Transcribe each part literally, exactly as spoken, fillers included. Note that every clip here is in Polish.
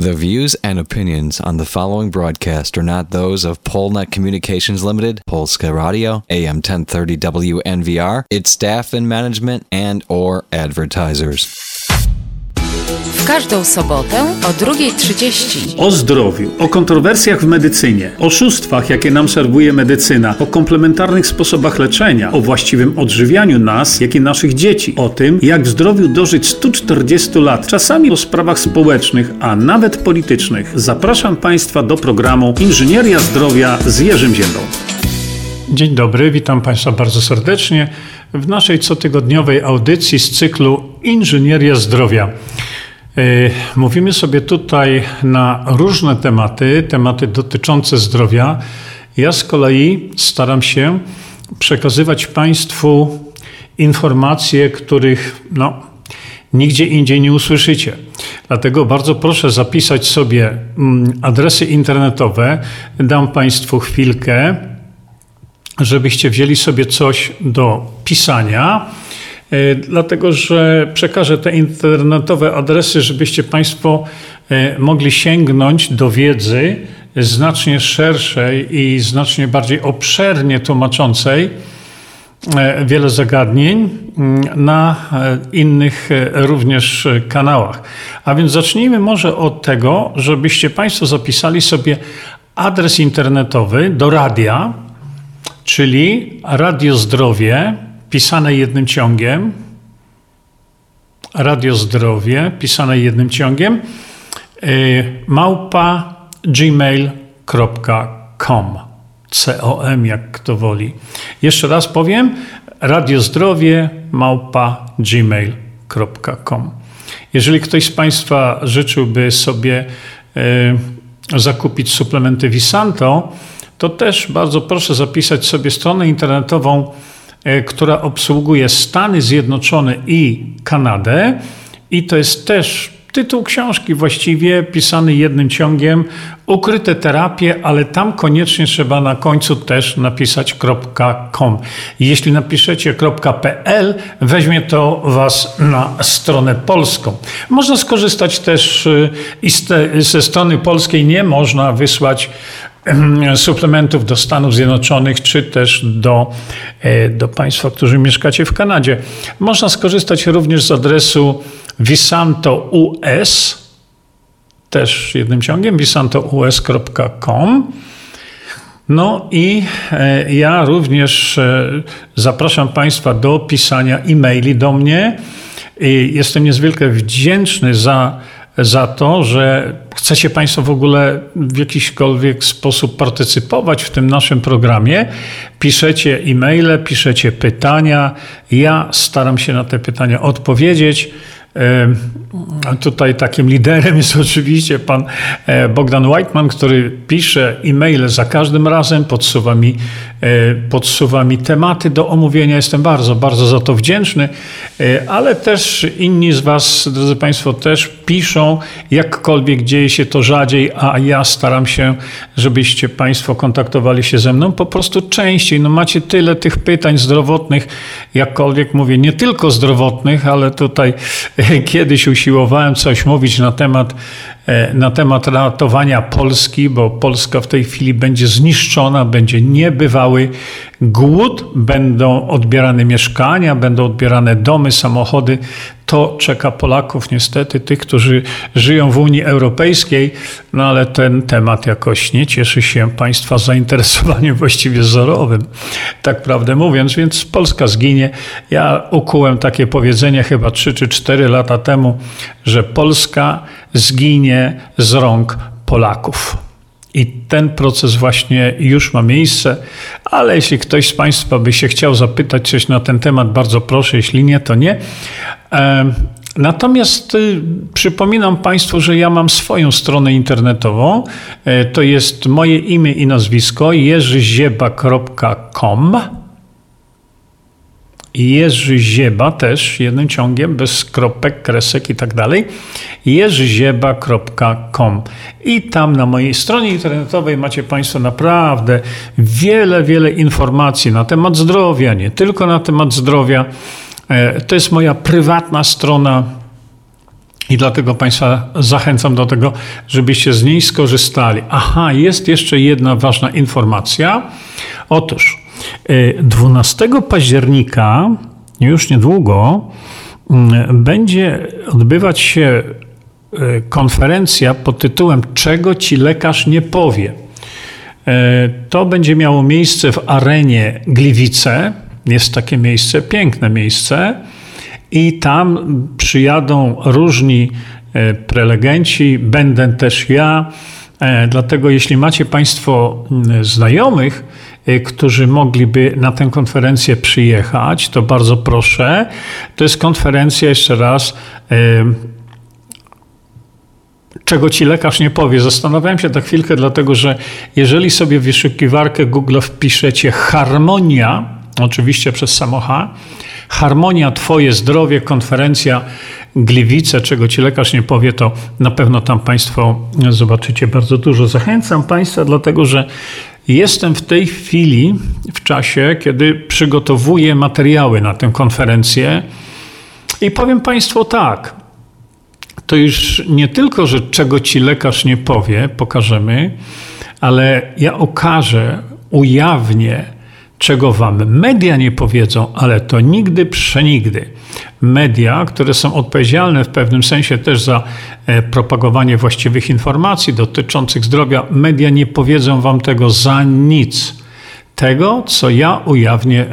The views and opinions on the following broadcast are not those of Polnet Communications Limited, Polska Radio, A M ten thirty W N V R, its staff and management, and or advertisers. W każdą sobotę o drugiej trzydzieści. O zdrowiu, o kontrowersjach w medycynie, oszustwach, jakie nam serwuje medycyna, o komplementarnych sposobach leczenia, o właściwym odżywianiu nas, jak i naszych dzieci, o tym, jak w zdrowiu dożyć stu czterdziestu lat, czasami o sprawach społecznych, a nawet politycznych. Zapraszam Państwa do programu Inżynieria Zdrowia z Jerzym Ziębą. Dzień dobry, witam Państwa bardzo serdecznie w naszej cotygodniowej audycji z cyklu Inżynieria Zdrowia. Mówimy sobie tutaj na różne tematy, tematy dotyczące zdrowia. Ja z kolei staram się przekazywać Państwu informacje, których no, nigdzie indziej nie usłyszycie. Dlatego bardzo proszę zapisać sobie adresy internetowe. Dam Państwu chwilkę, żebyście wzięli sobie coś do pisania. Dlatego, że przekażę te internetowe adresy, żebyście Państwo mogli sięgnąć do wiedzy znacznie szerszej i znacznie bardziej obszernie tłumaczącej wiele zagadnień na innych również kanałach. A więc zacznijmy może od tego, żebyście Państwo zapisali sobie adres internetowy do radia, czyli Radio Zdrowie, pisane jednym ciągiem, Radio Zdrowie, pisane jednym ciągiem, małpa gmail kropka com, C O M jak kto woli. Jeszcze raz powiem, Radio Zdrowie, małpa gmail kropka com. Jeżeli ktoś z Państwa życzyłby sobie y, zakupić suplementy Visanto, to też bardzo proszę zapisać sobie stronę internetową, która obsługuje Stany Zjednoczone i Kanadę, i to jest też tytuł książki właściwie pisany jednym ciągiem, Ukryte terapie, ale tam koniecznie trzeba na końcu też napisać .com. Jeśli napiszecie .pl, weźmie to Was na stronę polską. Można skorzystać też i ze strony polskiej nie można wysłać suplementów do Stanów Zjednoczonych, czy też do, do Państwa, którzy mieszkacie w Kanadzie. Można skorzystać również z adresu Visanto U S, też jednym ciągiem, visanto u s kropka com. No i ja również zapraszam Państwa do pisania e-maili do mnie. I jestem niezwykle wdzięczny za za to, że chcecie Państwo w ogóle w jakiśkolwiek sposób partycypować w tym naszym programie. Piszecie e-maile, piszecie pytania. Ja staram się na te pytania odpowiedzieć. Tutaj takim liderem jest oczywiście pan Bogdan Whiteman, który pisze e-maile za każdym razem, podsuwa mi, podsuwa mi tematy do omówienia. Jestem bardzo, bardzo za to wdzięczny, ale też inni z Was, drodzy Państwo, też piszą, jakkolwiek dzieje się to rzadziej, a ja staram się, żebyście Państwo kontaktowali się ze mną po prostu częściej. No macie tyle tych pytań zdrowotnych, jakkolwiek mówię, nie tylko zdrowotnych, ale tutaj kiedyś usiłowałem coś mówić na temat, na temat ratowania Polski, bo Polska w tej chwili będzie zniszczona, będzie niebywały głód, będą odbierane mieszkania, będą odbierane domy, samochody. To czeka Polaków niestety, tych, którzy żyją w Unii Europejskiej, no ale ten temat jakoś nie cieszy się Państwa zainteresowaniem właściwie zerowym, tak prawdę mówiąc, więc Polska zginie. Ja ukułem takie powiedzenie chyba trzy czy cztery lata temu, że Polska zginie z rąk Polaków. I ten proces właśnie już ma miejsce, ale jeśli ktoś z Państwa by się chciał zapytać coś na ten temat, bardzo proszę, jeśli nie, to nie. Natomiast y, przypominam Państwu, że ja mam swoją stronę internetową. Y, to jest moje imię i nazwisko jerzyzieba kropka com. Jerzy Zieba też jednym ciągiem, bez kropek, kresek i tak dalej. jerzyzieba kropka com. I tam na mojej stronie internetowej macie Państwo naprawdę wiele, wiele informacji na temat zdrowia, nie tylko na temat zdrowia. To jest moja prywatna strona. I dlatego Państwa zachęcam do tego, żebyście z niej skorzystali. Aha, jest jeszcze jedna ważna informacja. Otóż dwunastego października, już niedługo, będzie odbywać się konferencja pod tytułem „Czego ci lekarz nie powie?” To będzie miało miejsce w arenie Gliwice. Jest takie miejsce, piękne miejsce. I tam przyjadą różni prelegenci, będę też ja. Dlatego jeśli macie Państwo znajomych, którzy mogliby na tę konferencję przyjechać, to bardzo proszę. To jest konferencja, jeszcze raz, czego ci lekarz nie powie. Zastanawiałem się tak chwilkę, dlatego że jeżeli sobie w wyszukiwarkę Google wpiszecie harmonia, oczywiście przez samo H, harmonia, Twoje zdrowie, konferencja Gliwice, czego ci lekarz nie powie, to na pewno tam Państwo zobaczycie bardzo dużo. Zachęcam Państwa, dlatego że jestem w tej chwili w czasie, kiedy przygotowuję materiały na tę konferencję i powiem Państwu tak, to już nie tylko, że czego ci lekarz nie powie, pokażemy, ale ja okażę, ujawnię, czego wam media nie powiedzą, ale to nigdy, przenigdy. Media, które są odpowiedzialne w pewnym sensie też za propagowanie właściwych informacji dotyczących zdrowia, media nie powiedzą wam tego za nic. Tego, co ja ujawnię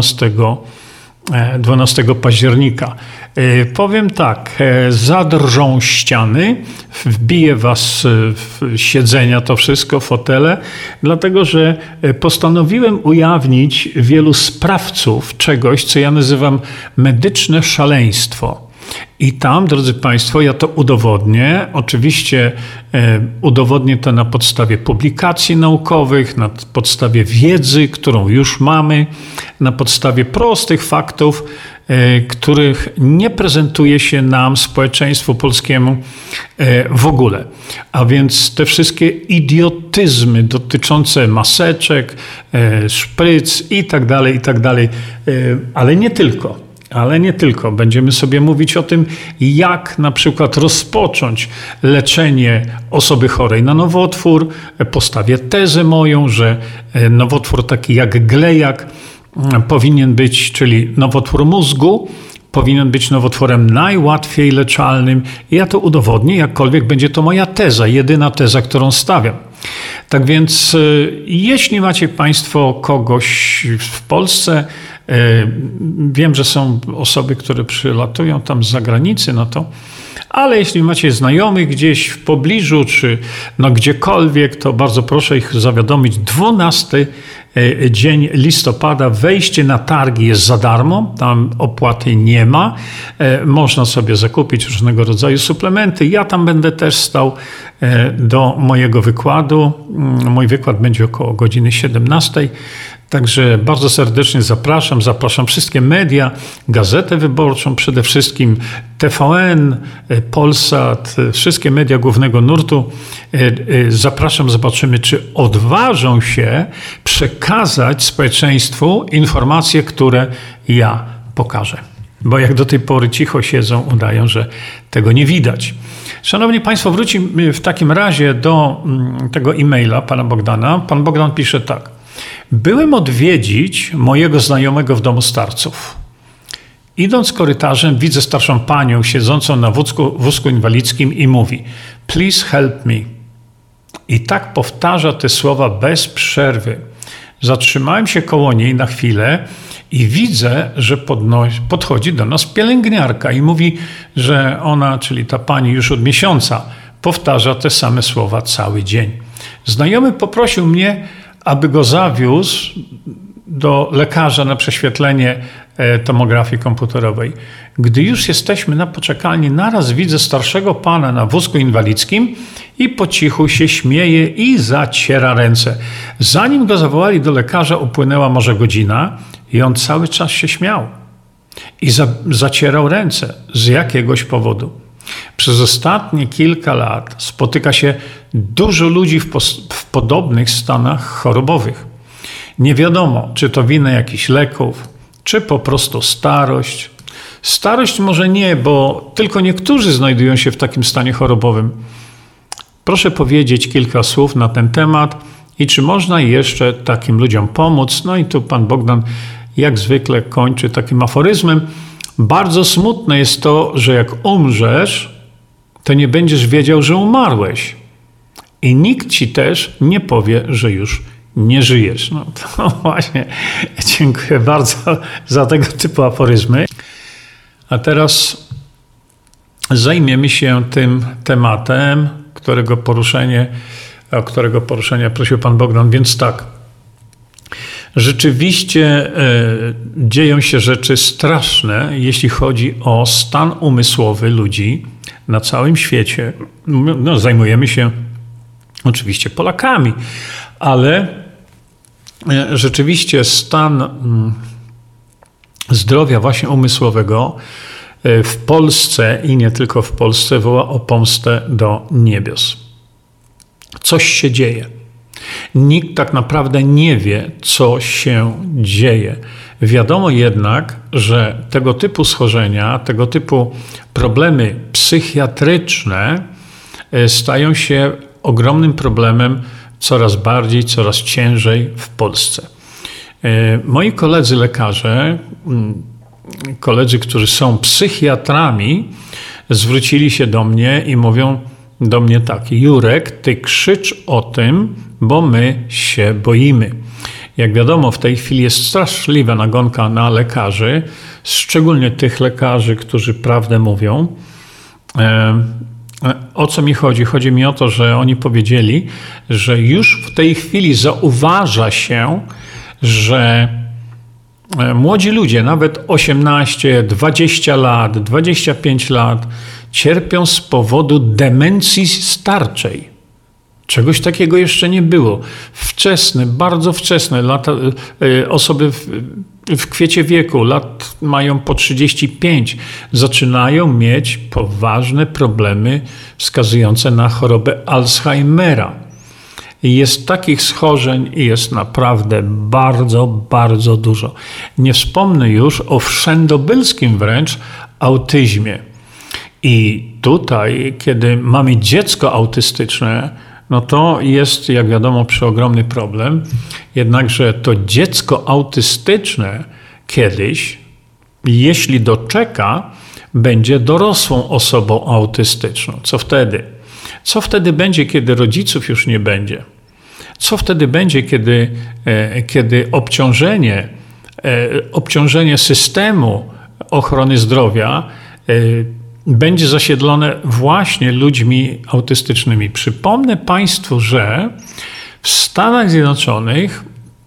dwunastego października. Powiem tak, zadrżą ściany, wbije was w siedzenia to wszystko, fotele, dlatego że postanowiłem ujawnić wielu sprawców czegoś, co ja nazywam medyczne szaleństwo. I tam, drodzy Państwo, ja to udowodnię. Oczywiście e, udowodnię to na podstawie publikacji naukowych, na podstawie wiedzy, którą już mamy, na podstawie prostych faktów, e, których nie prezentuje się nam, społeczeństwu polskiemu e, w ogóle. A więc te wszystkie idiotyzmy dotyczące maseczek, e, szpryc i tak dalej, i tak dalej, e, ale nie tylko. Ale nie tylko. Będziemy sobie mówić o tym, jak na przykład rozpocząć leczenie osoby chorej na nowotwór. Postawię tezę moją, że nowotwór taki jak glejak powinien być, czyli nowotwór mózgu, powinien być nowotworem najłatwiej leczalnym. I ja to udowodnię, jakkolwiek będzie to moja teza, jedyna teza, którą stawiam. Tak więc jeśli macie Państwo kogoś w Polsce, wiem, że są osoby, które przylatują tam z zagranicy na to, ale jeśli macie znajomych gdzieś w pobliżu, czy no gdziekolwiek, to bardzo proszę ich zawiadomić. dwunasty dzień listopada, wejście na targi jest za darmo, tam opłaty nie ma. Można sobie zakupić różnego rodzaju suplementy. Ja tam będę też stał do mojego wykładu. Mój wykład będzie około godziny siedemnastej. Także bardzo serdecznie zapraszam, zapraszam wszystkie media, Gazetę Wyborczą przede wszystkim, T V N, Polsat, wszystkie media głównego nurtu. Zapraszam, zobaczymy, czy odważą się przekazać społeczeństwu informacje, które ja pokażę. Bo jak do tej pory cicho siedzą, udają, że tego nie widać. Szanowni Państwo, wrócimy w takim razie do tego e-maila pana Bogdana. Pan Bogdan pisze tak. Byłem odwiedzić mojego znajomego w domu starców. Idąc korytarzem, widzę starszą panią siedzącą na wózku, wózku inwalidzkim i mówi: please help me. I tak powtarza te słowa bez przerwy. Zatrzymałem się koło niej na chwilę i widzę, że podnosi, podchodzi do nas pielęgniarka i mówi, że ona, czyli ta pani już od miesiąca, powtarza te same słowa cały dzień. Znajomy poprosił mnie, aby go zawiózł do lekarza na prześwietlenie tomografii komputerowej. Gdy już jesteśmy na poczekalni, naraz widzę starszego pana na wózku inwalidzkim i po cichu się śmieje i zaciera ręce. Zanim go zawołali do lekarza, upłynęła może godzina i on cały czas się śmiał i za, zacierał ręce z jakiegoś powodu. Przez ostatnie kilka lat spotyka się dużo ludzi w, pos- w podobnych stanach chorobowych. Nie wiadomo, czy to wina jakichś leków, czy po prostu starość. Starość może nie, bo tylko niektórzy znajdują się w takim stanie chorobowym. Proszę powiedzieć kilka słów na ten temat i czy można jeszcze takim ludziom pomóc. No i tu pan Bogdan jak zwykle kończy takim aforyzmem. Bardzo smutne jest to, że jak umrzesz, to nie będziesz wiedział, że umarłeś. I nikt ci też nie powie, że już nie żyjesz. No to właśnie, dziękuję bardzo za tego typu aforyzmy. A teraz zajmiemy się tym tematem, którego poruszenie, o którego poruszenia prosił pan Bogdan. Więc tak, rzeczywiście e, dzieją się rzeczy straszne, jeśli chodzi o stan umysłowy ludzi na całym świecie. No, zajmujemy się oczywiście Polakami, ale e, rzeczywiście stan mm, zdrowia właśnie umysłowego e, w Polsce i nie tylko w Polsce woła o pomstę do niebios. Coś się dzieje. Nikt tak naprawdę nie wie, co się dzieje. Wiadomo jednak, że tego typu schorzenia, tego typu problemy psychiatryczne stają się ogromnym problemem coraz bardziej, coraz ciężej w Polsce. Moi koledzy lekarze, koledzy, którzy są psychiatrami, zwrócili się do mnie i mówią do mnie tak: Jurek, ty krzycz o tym, bo my się boimy. Jak wiadomo, w tej chwili jest straszliwa nagonka na lekarzy, szczególnie tych lekarzy, którzy prawdę mówią. O co mi chodzi? Chodzi mi o to, że oni powiedzieli, że już w tej chwili zauważa się, że młodzi ludzie, nawet osiemnaście, dwadzieścia lat, dwadzieścia pięć lat, cierpią z powodu demencji starczej. Czegoś takiego jeszcze nie było. Wczesne, bardzo wczesne lata, osoby w, w kwiecie wieku, lat mają po trzydzieści pięć, zaczynają mieć poważne problemy wskazujące na chorobę Alzheimera. Jest takich schorzeń i jest naprawdę bardzo, bardzo dużo. Nie wspomnę już o wszędobylskim wręcz autyzmie. I tutaj, kiedy mamy dziecko autystyczne, no to jest, jak wiadomo, przeogromny problem. Jednakże to dziecko autystyczne kiedyś, jeśli doczeka, będzie dorosłą osobą autystyczną. Co wtedy? Co wtedy będzie, kiedy rodziców już nie będzie? Co wtedy będzie, kiedy, kiedy obciążenie, obciążenie systemu ochrony zdrowia będzie zasiedlone właśnie ludźmi autystycznymi? Przypomnę Państwu, że w Stanach Zjednoczonych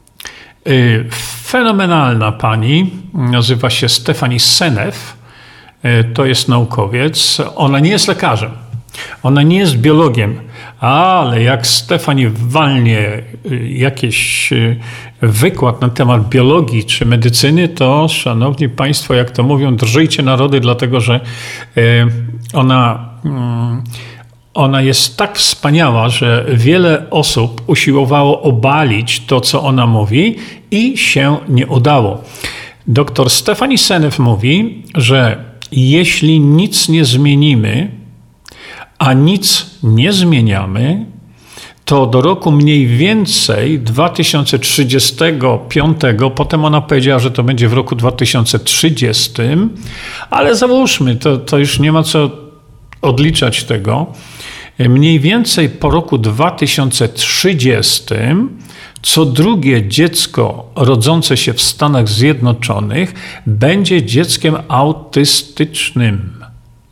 fenomenalna pani, nazywa się Stephanie Seneff, to jest naukowiec, ona nie jest lekarzem, ona nie jest biologiem, ale jak Stephanie walnie jakiś wykład na temat biologii czy medycyny, to szanowni Państwo, jak to mówią, drżyjcie narody, dlatego że ona, ona jest tak wspaniała, że wiele osób usiłowało obalić to, co ona mówi i się nie udało. Doktor Stephanie Seneff mówi, że jeśli nic nie zmienimy, a nic nie zmieniamy, to do roku mniej więcej dwa tysiące trzydziestego piątego, potem ona powiedziała, że to będzie w roku dwa tysiące trzydziestym, ale załóżmy, to, to już nie ma co odliczać tego, mniej więcej po roku dwa tysiące trzydziestym co drugie dziecko rodzące się w Stanach Zjednoczonych będzie dzieckiem autystycznym.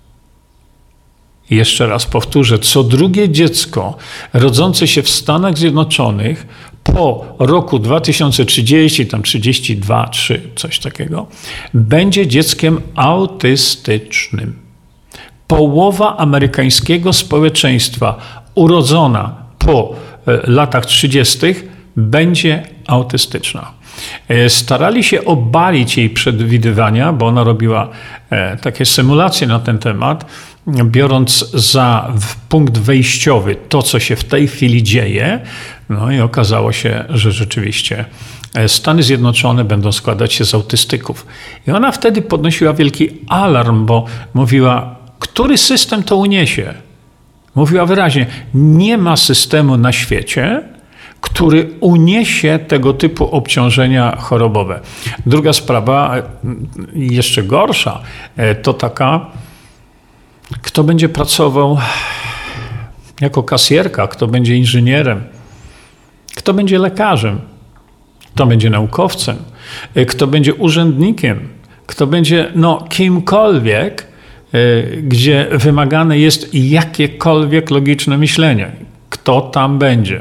Jeszcze raz powtórzę, co drugie dziecko rodzące się w Stanach Zjednoczonych po roku dwa tysiące trzydziestym, tam trzydzieści dwa, trzy, coś takiego, będzie dzieckiem autystycznym. Połowa amerykańskiego społeczeństwa urodzona po latach trzydziestych będzie autystyczna. Starali się obalić jej przewidywania, bo ona robiła takie symulacje na ten temat, biorąc za punkt wejściowy to, co się w tej chwili dzieje. No i okazało się, że rzeczywiście Stany Zjednoczone będą składać się z autystyków. I ona wtedy podnosiła wielki alarm, bo mówiła, który system to uniesie? Mówiła wyraźnie, nie ma systemu na świecie, który uniesie tego typu obciążenia chorobowe. Druga sprawa, jeszcze gorsza, to taka, kto będzie pracował jako kasjerka, kto będzie inżynierem, kto będzie lekarzem, kto będzie naukowcem, kto będzie urzędnikiem, kto będzie no, kimkolwiek, gdzie wymagane jest jakiekolwiek logiczne myślenie. Kto tam będzie?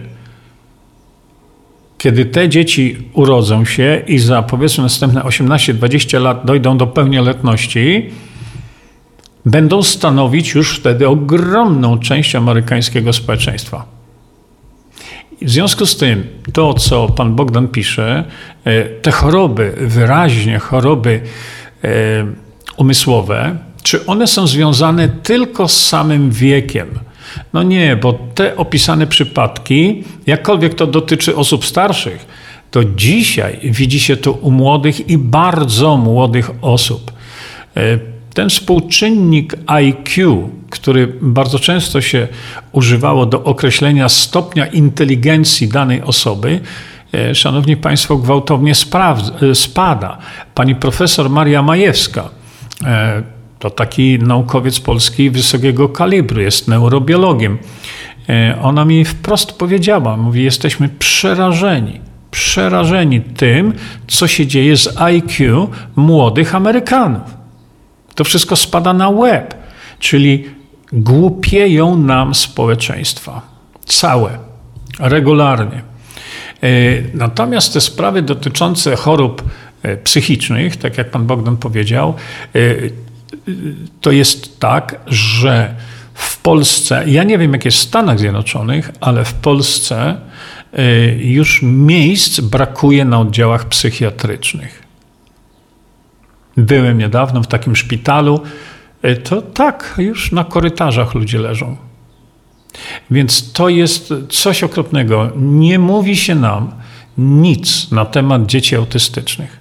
Kiedy te dzieci urodzą się i za powiedzmy następne osiemnaście dwadzieścia lat dojdą do pełnioletności, będą stanowić już wtedy ogromną część amerykańskiego społeczeństwa. W związku z tym, to co pan Bogdan pisze, te choroby, wyraźnie choroby umysłowe, czy one są związane tylko z samym wiekiem? No nie, bo te opisane przypadki, jakkolwiek to dotyczy osób starszych, to dzisiaj widzi się to u młodych i bardzo młodych osób. Ten współczynnik I Q, który bardzo często się używało do określenia stopnia inteligencji danej osoby, szanowni państwo, gwałtownie spada. Pani profesor Maria Majewska, to taki naukowiec polski wysokiego kalibru, jest neurobiologiem. Ona mi wprost powiedziała, mówi, jesteśmy przerażeni, przerażeni tym, co się dzieje z I Q młodych Amerykanów. To wszystko spada na łeb, czyli głupieją nam społeczeństwa. Całe, regularnie. Natomiast te sprawy dotyczące chorób psychicznych, tak jak pan Bogdan powiedział, to jest tak, że w Polsce, ja nie wiem jak jest w Stanach Zjednoczonych, ale w Polsce już miejsc brakuje na oddziałach psychiatrycznych. Byłem niedawno w takim szpitalu, to tak, już na korytarzach ludzie leżą. Więc to jest coś okropnego. Nie mówi się nam nic na temat dzieci autystycznych.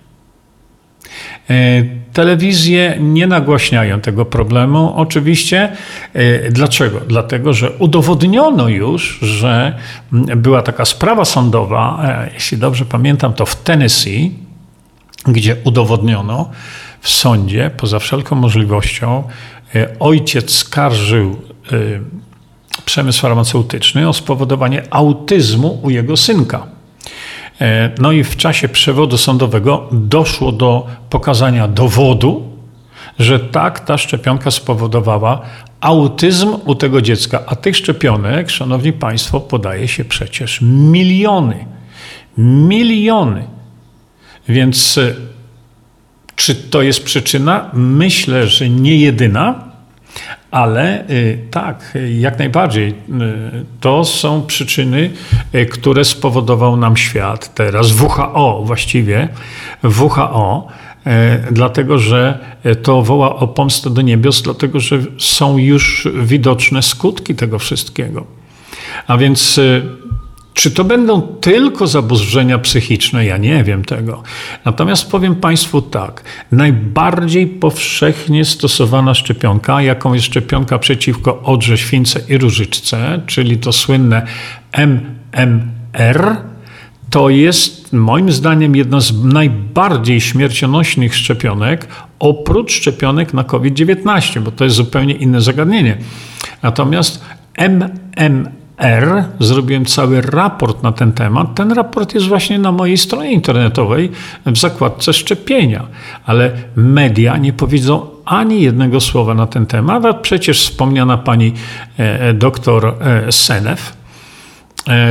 Telewizje nie nagłaśniają tego problemu. Oczywiście. Dlaczego? Dlatego, że udowodniono już, że była taka sprawa sądowa, jeśli dobrze pamiętam, to w Tennessee, gdzie udowodniono w sądzie, poza wszelką możliwością, ojciec skarżył przemysł farmaceutyczny o spowodowanie autyzmu u jego synka. No i w czasie przewodu sądowego doszło do pokazania dowodu, że tak, ta szczepionka spowodowała autyzm u tego dziecka. A tych szczepionek, szanowni państwo, podaje się przecież miliony. Miliony. Więc czy to jest przyczyna? Myślę, że nie jedyna, ale tak, jak najbardziej. To są przyczyny, które spowodował nam świat teraz, W H O właściwie, W H O, dlatego że to woła o pomstę do niebios, dlatego że są już widoczne skutki tego wszystkiego. A więc czy to będą tylko zaburzenia psychiczne? Ja nie wiem tego. Natomiast powiem państwu tak, najbardziej powszechnie stosowana szczepionka, jaką jest szczepionka przeciwko odrze, śwince i różyczce, czyli to słynne M M R, to jest moim zdaniem jedna z najbardziej śmiercionośnych szczepionek, oprócz szczepionek na COVID dziewiętnaście, bo to jest zupełnie inne zagadnienie. Natomiast M M R, zrobiłem cały raport na ten temat. Ten raport jest właśnie na mojej stronie internetowej w zakładce szczepienia, ale media nie powiedzą ani jednego słowa na ten temat, a przecież wspomniana pani e, doktor e, Seneff, e,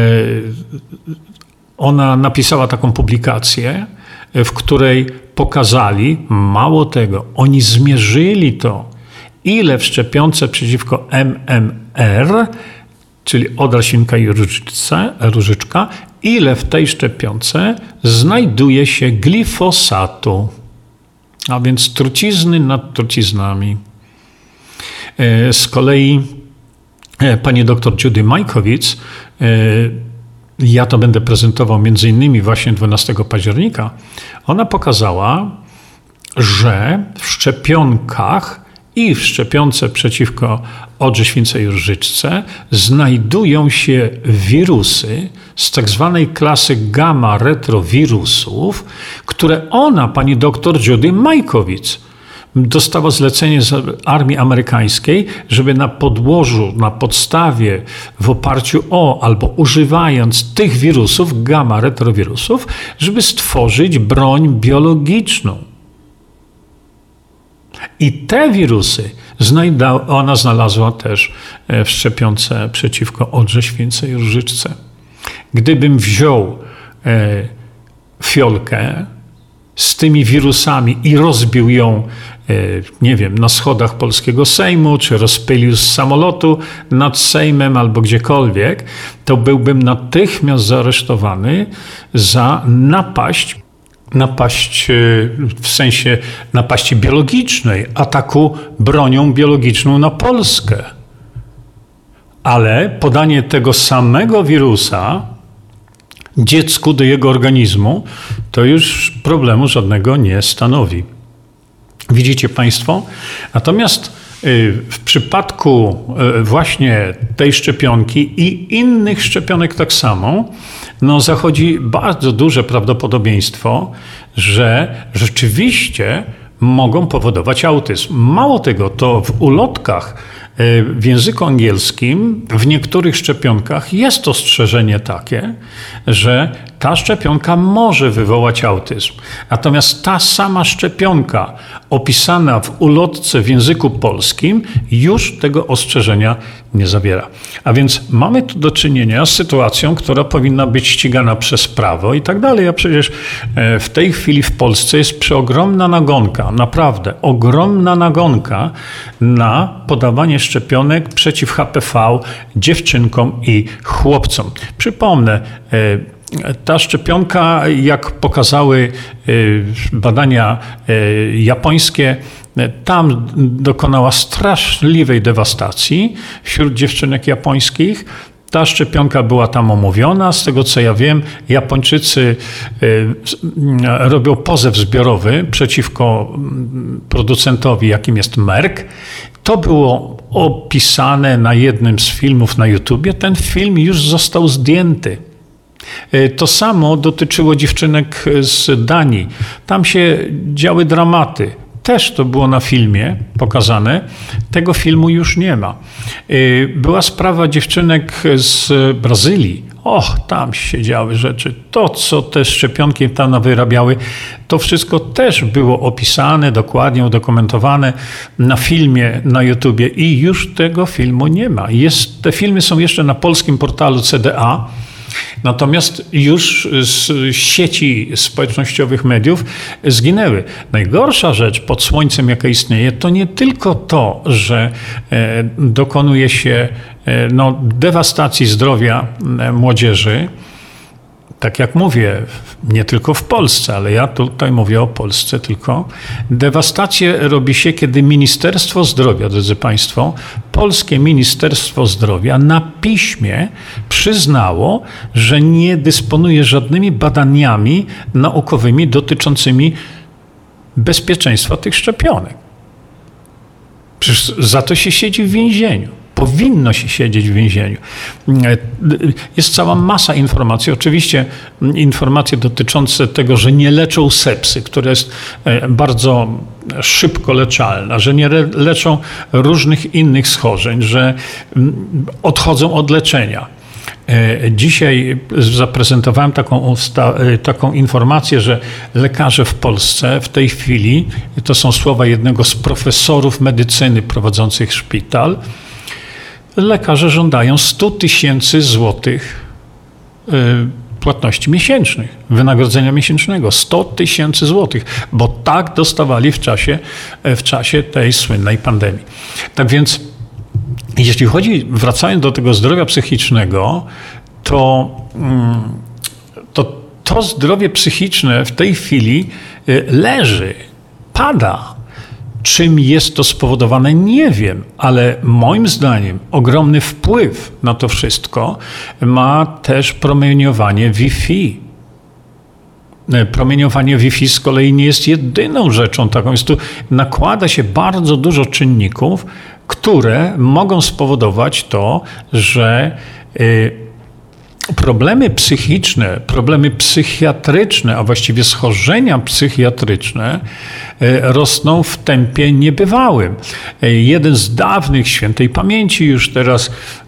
ona napisała taką publikację, w której pokazali, mało tego, oni zmierzyli to, ile w szczepionce przeciwko M M R, czyli odra, świnka i różyczce, różyczka, ile w tej szczepionce znajduje się glifosatu, a więc trucizny nad truciznami. Z kolei pani doktor Judy Majkowicz ja to będę prezentował między innymi właśnie dwunastego października, ona pokazała, że w szczepionkach i w szczepionce przeciwko odrze świncej różyczce znajdują się wirusy z tak zwanej klasy gamma retrowirusów, które ona, pani doktor Judy Majkowicz, dostała zlecenie z armii amerykańskiej, żeby na podłożu, na podstawie, w oparciu o albo używając tych wirusów, gamma retrowirusów, żeby stworzyć broń biologiczną. I te wirusy znajda, ona znalazła też w szczepionce przeciwko odrze świncej różyczce. Gdybym wziął e, fiolkę z tymi wirusami i rozbił ją, e, nie wiem, na schodach polskiego Sejmu, czy rozpylił z samolotu nad Sejmem albo gdziekolwiek, to byłbym natychmiast zaaresztowany za napaść, napaść w sensie napaści biologicznej, ataku bronią biologiczną na Polskę. Ale podanie tego samego wirusa dziecku do jego organizmu to już problemu żadnego nie stanowi. Widzicie Państwo? Natomiast w przypadku właśnie tej szczepionki i innych szczepionek tak samo, no zachodzi bardzo duże prawdopodobieństwo, że rzeczywiście mogą powodować autyzm. Mało tego, to w ulotkach w języku angielskim w niektórych szczepionkach jest ostrzeżenie takie, że ta szczepionka może wywołać autyzm. Natomiast ta sama szczepionka opisana w ulotce w języku polskim już tego ostrzeżenia nie zawiera. A więc mamy tu do czynienia z sytuacją, która powinna być ścigana przez prawo i tak dalej. A przecież w tej chwili w Polsce jest przeogromna nagonka, naprawdę ogromna nagonka na podawanie szczepionek przeciw H P V dziewczynkom i chłopcom. Przypomnę, ta szczepionka, jak pokazały badania japońskie, tam dokonała straszliwej dewastacji wśród dziewczynek japońskich. Ta szczepionka była tam omówiona. Z tego co ja wiem, Japończycy robią pozew zbiorowy przeciwko producentowi, jakim jest Merck. To było opisane na jednym z filmów na YouTubie. Ten film już został zdjęty. To samo dotyczyło dziewczynek z Danii. Tam się działy dramaty. Też to było na filmie pokazane. Tego filmu już nie ma. Była sprawa dziewczynek z Brazylii. Och, tam się działy rzeczy. To, co te szczepionki tam wyrabiały, to wszystko też było opisane, dokładnie udokumentowane na filmie na YouTubie i już tego filmu nie ma. Jest, te filmy są jeszcze na polskim portalu C D A. Natomiast już z sieci społecznościowych mediów zginęły. Najgorsza rzecz pod słońcem, jaka istnieje, to nie tylko to, że dokonuje się no, dewastacji zdrowia młodzieży, tak jak mówię, nie tylko w Polsce, ale ja tutaj mówię o Polsce tylko. Dewastację robi się, kiedy Ministerstwo Zdrowia, drodzy Państwo, polskie Ministerstwo Zdrowia na piśmie przyznało, że nie dysponuje żadnymi badaniami naukowymi dotyczącymi bezpieczeństwa tych szczepionek. Przecież za to się siedzi w więzieniu. Powinno się siedzieć w więzieniu. Jest cała masa informacji, oczywiście informacje dotyczące tego, że nie leczą sepsy, która jest bardzo szybko leczalna, że nie leczą różnych innych schorzeń, że odchodzą od leczenia. Dzisiaj zaprezentowałem taką, taką informację, że lekarze w Polsce w tej chwili, to są słowa jednego z profesorów medycyny prowadzących szpital, lekarze żądają sto tysięcy złotych płatności miesięcznych, wynagrodzenia miesięcznego, sto tysięcy złotych, bo tak dostawali w czasie, w czasie tej słynnej pandemii. Tak więc, jeśli chodzi, wracając do tego zdrowia psychicznego, to to, to zdrowie psychiczne w tej chwili leży, pada. Czym jest to spowodowane, nie wiem, ale moim zdaniem ogromny wpływ na to wszystko ma też promieniowanie Wi-Fi. Promieniowanie Wi-Fi z kolei nie jest jedyną rzeczą taką. Jest tu nakłada się bardzo dużo czynników, które mogą spowodować to, że y, problemy psychiczne, problemy psychiatryczne, a właściwie schorzenia psychiatryczne rosną w tempie niebywałym. Jeden z dawnych, świętej pamięci już teraz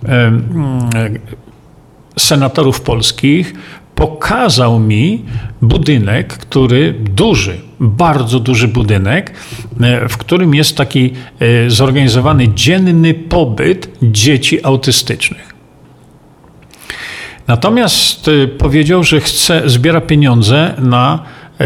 senatorów polskich pokazał mi budynek, który duży, bardzo duży budynek, w którym jest taki zorganizowany dzienny pobyt dzieci autystycznych. Natomiast powiedział, że chce, zbiera pieniądze na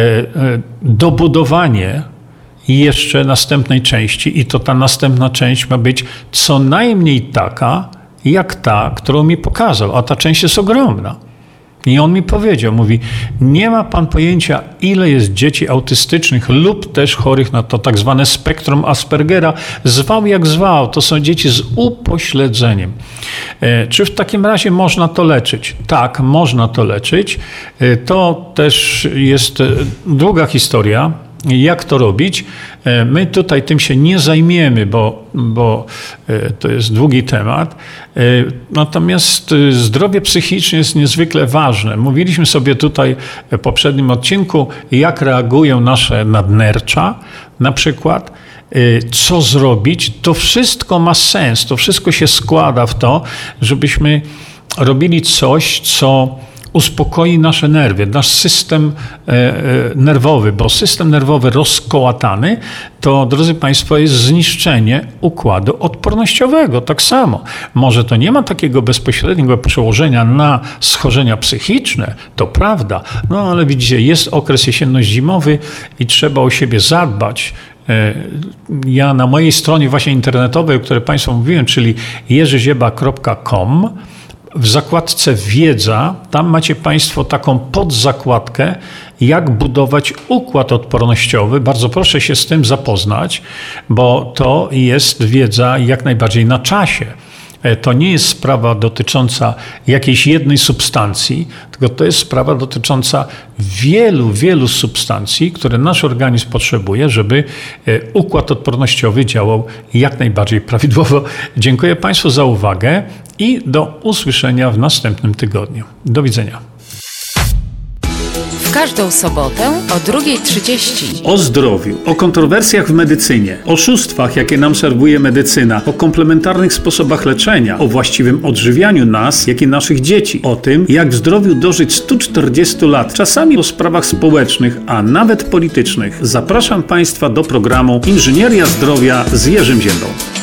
dobudowanie jeszcze następnej części i to ta następna część ma być co najmniej taka, jak ta, którą mi pokazał, a ta część jest ogromna. I on mi powiedział, mówi, nie ma pan pojęcia, ile jest dzieci autystycznych lub też chorych na to tak zwane spektrum Aspergera, zwał jak zwał, to są dzieci z upośledzeniem. E, czy w takim razie można to leczyć? Tak, można to leczyć. E, to też jest długa historia. Jak to robić? My tutaj tym się nie zajmiemy, bo, bo to jest długi temat. Natomiast zdrowie psychiczne jest niezwykle ważne. Mówiliśmy sobie tutaj w poprzednim odcinku, jak reagują nasze nadnercza, na przykład. Co zrobić? To wszystko ma sens. To wszystko się składa w to, żebyśmy robili coś, co uspokoi nasze nerwy, nasz system nerwowy, bo system nerwowy rozkołatany to, drodzy Państwo, jest zniszczenie układu odpornościowego. Tak samo. Może to nie ma takiego bezpośredniego przełożenia na schorzenia psychiczne, to prawda, no ale widzicie, jest okres jesienno-zimowy i trzeba o siebie zadbać. Ja na mojej stronie właśnie internetowej, o której Państwu mówiłem, czyli jerzyzieba kropka com, w zakładce wiedza, tam macie Państwo taką podzakładkę, jak budować układ odpornościowy. Bardzo proszę się z tym zapoznać, bo to jest wiedza jak najbardziej na czasie. To nie jest sprawa dotycząca jakiejś jednej substancji, tylko to jest sprawa dotycząca wielu, wielu substancji, które nasz organizm potrzebuje, żeby układ odpornościowy działał jak najbardziej prawidłowo. Dziękuję Państwu za uwagę i do usłyszenia w następnym tygodniu. Do widzenia. W każdą sobotę o drugiej trzydzieści. O zdrowiu, o kontrowersjach w medycynie, o oszustwach, jakie nam serwuje medycyna, o komplementarnych sposobach leczenia, o właściwym odżywianiu nas, jak i naszych dzieci, o tym, jak w zdrowiu dożyć stu czterdziestu lat, czasami o sprawach społecznych, a nawet politycznych. Zapraszam Państwa do programu Inżynieria Zdrowia z Jerzym Ziębą.